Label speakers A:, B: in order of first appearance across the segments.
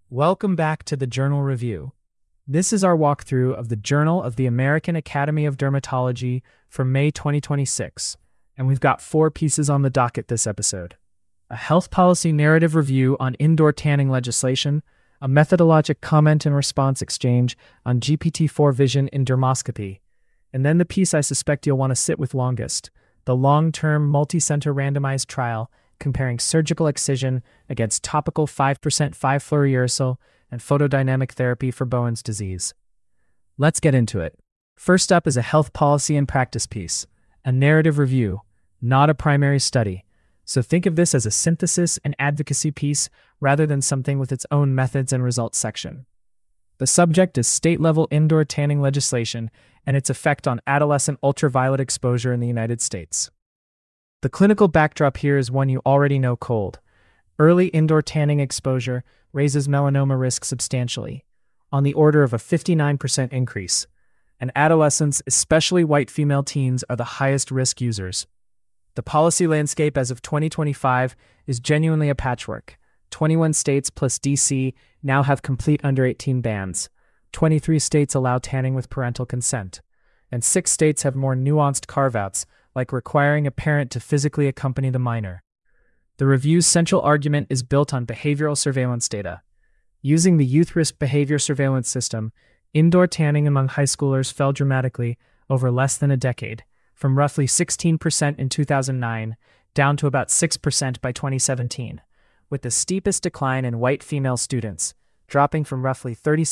A: Welcome back to the Journal Review. This is our walkthrough of the Journal of the American Academy of Dermatology for May 2026, and we've got 4 pieces on the docket this episode. A health policy narrative review on indoor tanning legislation, a methodologic comment and response exchange on GPT-4 vision in dermoscopy, and then the piece I suspect you'll want to sit with longest, the long-term multi-center randomized trial comparing surgical excision against topical 5% 5-fluorouracil and photodynamic therapy for Bowen's disease. Let's get into it. First up is a health policy and practice piece, a narrative review, not a primary study. So think of this as a synthesis and advocacy piece rather than something with its own methods and results section. The subject is state-level indoor tanning legislation and its effect on adolescent ultraviolet exposure in the United States. The clinical backdrop here is one you already know cold. Early indoor tanning exposure raises melanoma risk substantially, on the order of a 59% increase, and adolescents, especially white female teens, are the highest risk users. The policy landscape as of 2025 is genuinely a patchwork. 21 states plus DC now have complete under-18 bans. 23 states allow tanning with parental consent, and 6 states have more nuanced carve-outs, like requiring a parent to physically accompany the minor. The review's central argument is built on behavioral surveillance data. Using the Youth Risk Behavior Surveillance System, indoor tanning among high schoolers fell dramatically over less than a decade, from roughly 16% in 2009 down to about 6% by 2017, with the steepest decline in white female students, dropping from roughly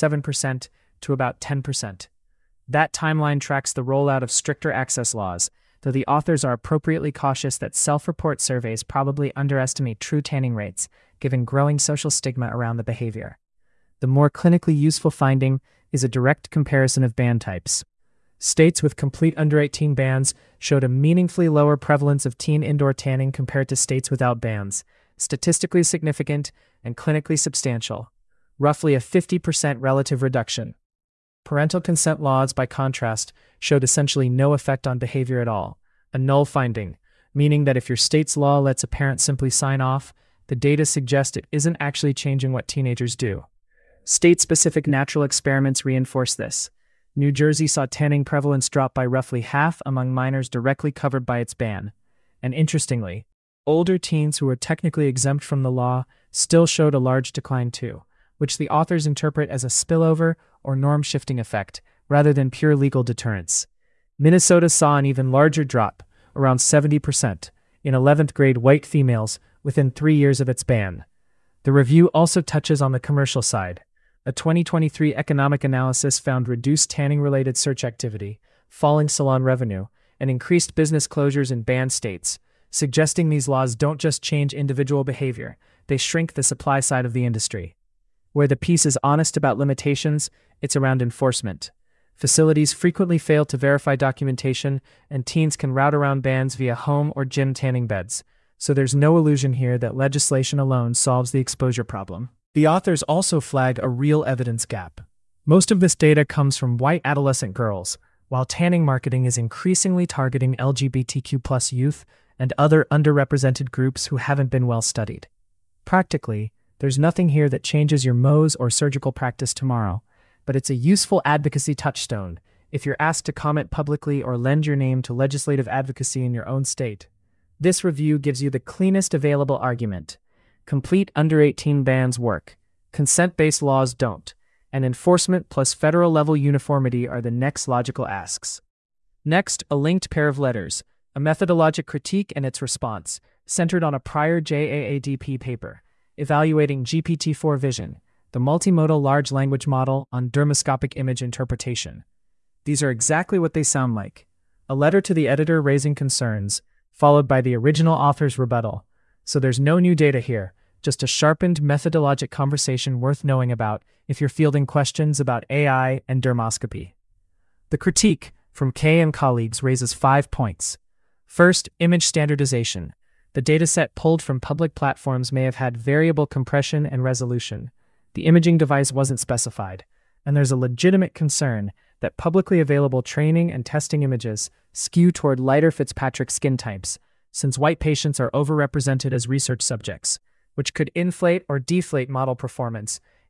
A: 37% to about 10%. That timeline tracks the rollout of stricter access laws, though the authors are appropriately cautious that self-report surveys probably underestimate true tanning rates, given growing social stigma around the behavior. The more clinically useful finding is a direct comparison of ban types. States with complete under-18 bans showed a meaningfully lower prevalence of teen indoor tanning compared to states without bans, statistically significant and clinically substantial, roughly a 50% relative reduction. Parental consent laws, by contrast, showed essentially no effect on behavior at all, a null finding, meaning that if your state's law lets a parent simply sign off, the data suggest it isn't actually changing what teenagers do. State-specific natural experiments reinforce this. New Jersey saw tanning prevalence drop by roughly half among minors directly covered by its ban, and interestingly, older teens who were technically exempt from the law still showed a large decline too, which the authors interpret as a spillover or norm-shifting effect, rather than pure legal deterrence. Minnesota saw an even larger drop, around 70%, in 11th grade white females within 3 years of its ban. The review also touches on the commercial side. A 2023 economic analysis found reduced tanning-related search activity, falling salon revenue, and increased business closures in banned states, suggesting these laws don't just change individual behavior, they shrink the supply side of the industry. Where the piece is honest about limitations, it's around enforcement. Facilities frequently fail to verify documentation, and teens can route around bans via home or gym tanning beds, so there's no illusion here that legislation alone solves the exposure problem. The authors also flag a real evidence gap. Most of this data comes from white adolescent girls, while tanning marketing is increasingly targeting LGBTQ+ youth and other underrepresented groups who haven't been well studied. Practically, there's nothing here that changes your Mohs or surgical practice tomorrow, but it's a useful advocacy touchstone if you're asked to comment publicly or lend your name to legislative advocacy in your own state. This review gives you the cleanest available argument. Complete under-18 bans work, consent-based laws don't, and enforcement plus federal-level uniformity are the next logical asks. Next, a linked pair of letters, a methodologic critique and its response, centered on a prior JAADP paper, evaluating GPT-4 vision, the multimodal large language model on dermoscopic image interpretation. These are exactly what they sound like. A letter to the editor raising concerns, followed by the original author's rebuttal. So there's no new data here, just a sharpened methodologic conversation worth knowing about if you're fielding questions about AI and dermoscopy. The critique, from Kay and colleagues, raises 5 points. First, image standardization. The dataset pulled from public platforms may have had variable compression and resolution. The imaging device wasn't specified, and there's a legitimate concern that publicly available training and testing images skew toward lighter Fitzpatrick skin types, since white patients are overrepresented as research subjects, which could inflate or deflate model performance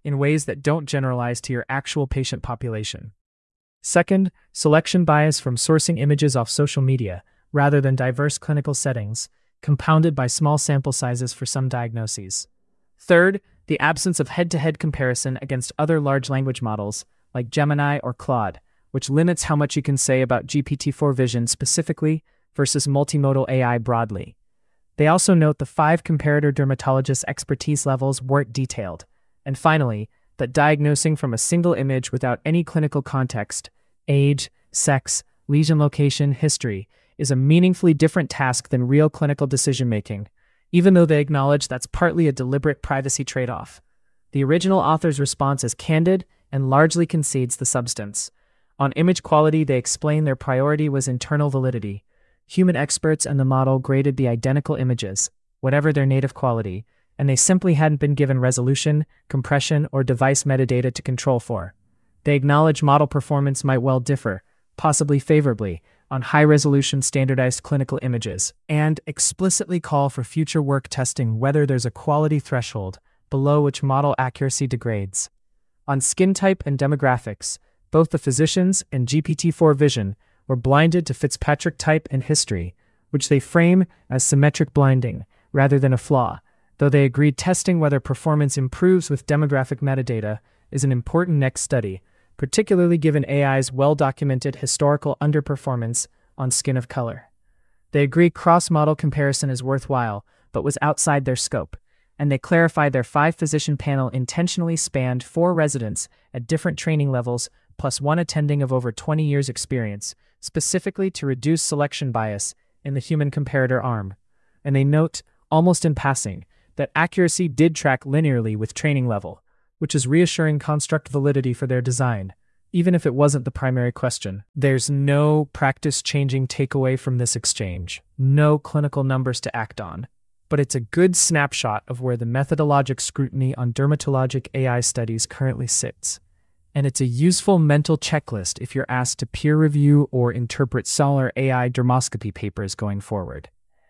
A: in ways that don't generalize to your actual patient population. Second, selection bias from sourcing images off social media, rather than diverse clinical settings, compounded by small sample sizes for some diagnoses. Third, the absence of head-to-head comparison against other large language models, like Gemini or Claude, which limits how much you can say about GPT-4 Vision specifically versus multimodal AI broadly. They also note the 5 comparator dermatologist expertise levels weren't detailed. And finally, that diagnosing from a single image without any clinical context, age, sex, lesion location, history, is a meaningfully different task than real clinical decision-making, even though they acknowledge that's partly a deliberate privacy trade-off. The original author's response is candid and largely concedes the substance. On image quality, they explain their priority was internal validity. Human experts and the model graded the identical images, whatever their native quality, and they simply hadn't been given resolution, compression, or device metadata to control for. They acknowledge model performance might well differ, possibly favorably, on high-resolution standardized clinical images, and explicitly call for future work testing whether there's a quality threshold below which model accuracy degrades. On skin type and demographics, both the physicians and GPT-4 Vision were blinded to Fitzpatrick type and history, which they frame as symmetric blinding rather than a flaw, though they agreed testing whether performance improves with demographic metadata is an important next study, particularly given AI's well-documented historical underperformance on skin of color. They agree cross-model comparison is worthwhile, but was outside their scope, and they clarify their 5-physician panel intentionally spanned 4 residents at different training levels plus 1 attending of over 20 years experience, specifically to reduce selection bias in the human comparator arm. And they note, almost in passing, that accuracy did track linearly with training level, which is reassuring construct validity for their design, even if it wasn't the primary question. There's no practice-changing takeaway from this exchange, no clinical numbers to act on, but it's a good snapshot of where the methodologic scrutiny on dermatologic AI studies currently sits. And it's a useful mental checklist if you're asked to peer review or interpret Solr AI dermoscopy papers going forward.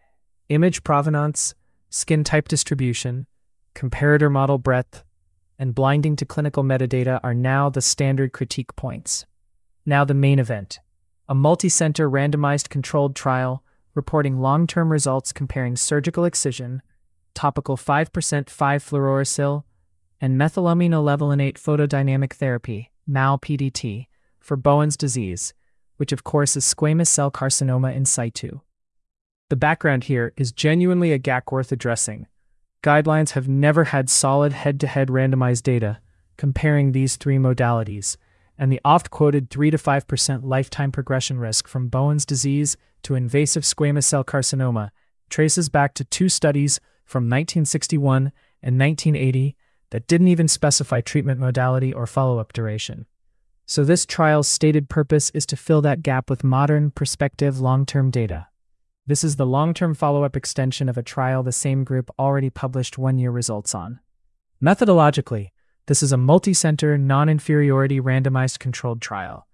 A: Image provenance, skin type distribution, comparator model breadth, and blinding to clinical metadata are now the standard critique points. Now the main event, a multi-center randomized controlled trial reporting long-term results comparing surgical excision, topical 5% 5-fluorouracil, and methylamine olevinate photodynamic therapy, MAL-PDT, for Bowen's disease, which of course is squamous cell carcinoma in situ. The background here is genuinely a gap worth addressing. Guidelines have never had solid head-to-head randomized data comparing these 3 modalities, and the oft-quoted 3 to 5% lifetime progression risk from Bowen's disease to invasive squamous cell carcinoma traces back to 2 studies from 1961 and 1980 that didn't even specify treatment modality or follow-up duration. So this trial's stated purpose is to fill that gap with modern, prospective, long-term data. This is the long-term follow-up extension of a trial the same group already published 1-year results on. Methodologically, this is a multi-center, non-inferiority randomized controlled trial.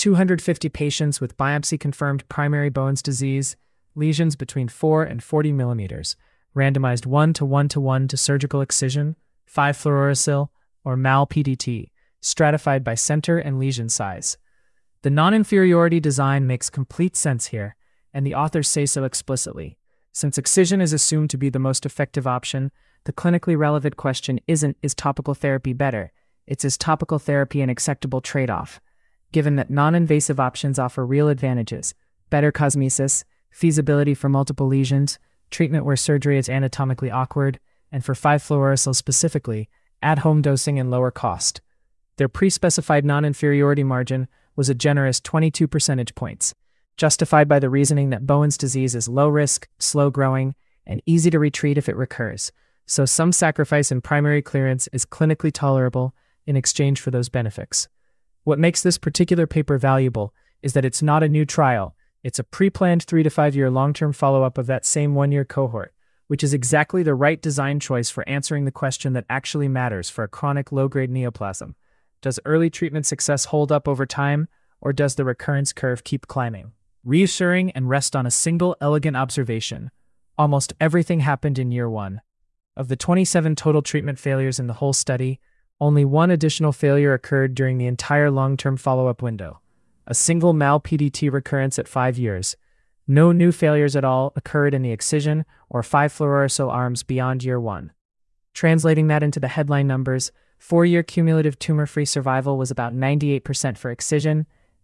A: 250 patients with biopsy-confirmed primary Bowen's disease, lesions between 4 and 40 millimeters, randomized 1:1:1 to surgical excision, 5-fluorouracil, or MAL-PDT, stratified by center and lesion size. The non-inferiority design makes complete sense here, and the authors say so explicitly. Since excision is assumed to be the most effective option, the clinically relevant question isn't, is topical therapy better? It's, is topical therapy an acceptable trade-off? Given that non-invasive options offer real advantages, better cosmesis, feasibility for multiple lesions, treatment where surgery is anatomically awkward, and for 5-fluorouracil specifically, at-home dosing and lower cost. Their pre-specified non-inferiority margin was a generous 22 percentage points, justified by the reasoning that Bowen's disease is low risk, slow growing, and easy to retreat if it recurs, so some sacrifice in primary clearance is clinically tolerable in exchange for those benefits. What makes this particular paper valuable is that it's not a new trial, it's a pre-planned 3 to 5 year long-term follow-up of that same 1-year cohort, which is exactly the right design choice for answering the question that actually matters for a chronic low-grade neoplasm. Does early treatment success hold up over time, or does the recurrence curve keep climbing? Reassuring and rest on a single elegant observation. Almost everything happened in year 1. Of the 27 total treatment failures in the whole study, Only one additional failure occurred during the entire long-term follow-up window, a single MAL-PDT recurrence at 5 years. No new failures at all occurred in the excision or 5-fluorouracil arms beyond year 1. Translating that into the headline numbers, 4-year cumulative tumor-free survival was about 98% for excision,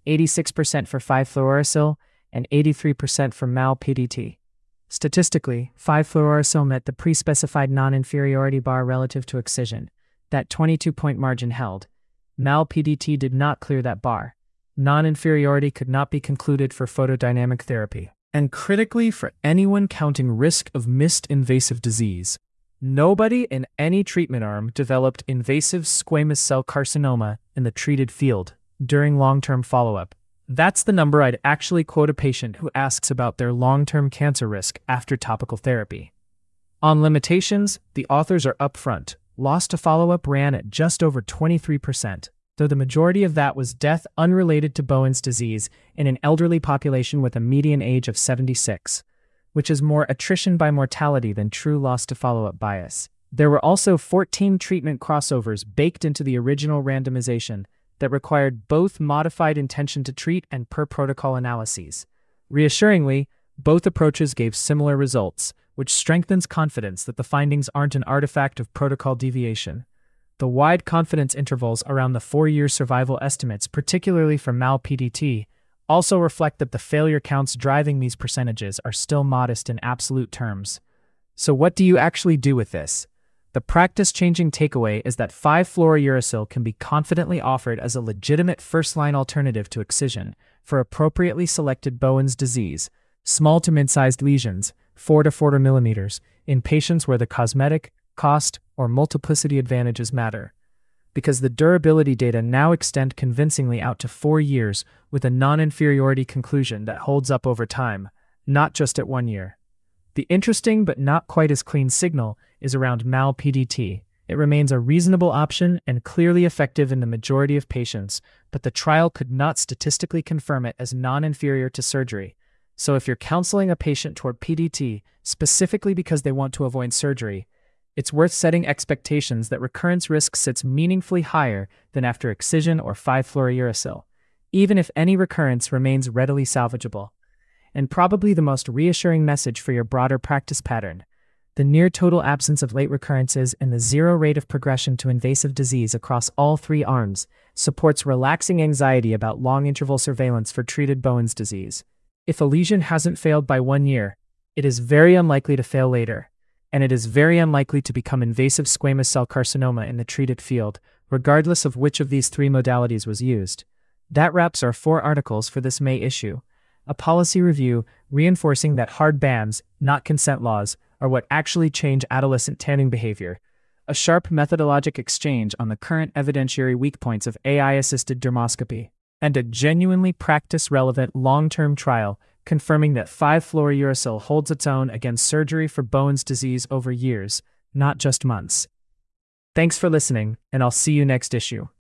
A: 86% for 5-fluorouracil, and 83% for MAL-PDT. Statistically, 5-fluorouracil met the pre-specified non-inferiority bar relative to excision. That 22-point margin held. MAL-PDT did not clear that bar. Non-inferiority could not be concluded for photodynamic therapy. And critically, for anyone counting risk of missed invasive disease, nobody in any treatment arm developed invasive squamous cell carcinoma in the treated field during long-term follow-up. That's the number I'd actually quote a patient who asks about their long-term cancer risk after topical therapy. On limitations, the authors are upfront. Loss to follow-up ran at just over 23%, though the majority of that was death unrelated to Bowen's disease in an elderly population with a median age of 76, which is more attrition by mortality than true loss to follow-up bias. There were also 14 treatment crossovers baked into the original randomization that required both modified intention to treat and per-protocol analyses. Reassuringly, both approaches gave similar results, which strengthens confidence that the findings aren't an artifact of protocol deviation. The wide confidence intervals around the 4-year survival estimates, particularly for MAL-PDT, also reflect that the failure counts driving these percentages are still modest in absolute terms. So what do you actually do with this? The practice-changing takeaway is that 5-fluorouracil can be confidently offered as a legitimate first-line alternative to excision for appropriately selected Bowen's disease, small to mid-sized lesions, 4 to 4 millimeters, in patients where the cosmetic, cost, or multiplicity advantages matter. Because the durability data now extend convincingly out to 4 years with a non-inferiority conclusion that holds up over time, not just at 1 year. The interesting but not quite as clean signal is around MAL-PDT. It remains a reasonable option and clearly effective in the majority of patients, but the trial could not statistically confirm it as non-inferior to surgery. So if you're counseling a patient toward PDT specifically because they want to avoid surgery, it's worth setting expectations that recurrence risk sits meaningfully higher than after excision or 5-fluorouracil, even if any recurrence remains readily salvageable. And probably the most reassuring message for your broader practice pattern, the near total absence of late recurrences and the zero rate of progression to invasive disease across all 3 arms, supports relaxing anxiety about long-interval surveillance for treated Bowen's disease. If a lesion hasn't failed by 1 year, it is very unlikely to fail later, and it is very unlikely to become invasive squamous cell carcinoma in the treated field, regardless of which of these 3 modalities was used. That wraps our 4 articles for this May issue. A policy review reinforcing that hard bans, not consent laws, are what actually change adolescent tanning behavior. A sharp methodologic exchange on the current evidentiary weak points of AI-assisted dermoscopy. And a genuinely practice-relevant long-term trial confirming that 5-fluorouracil holds its own against surgery for Bowen's disease over years, not just months. Thanks for listening, and I'll see you next issue.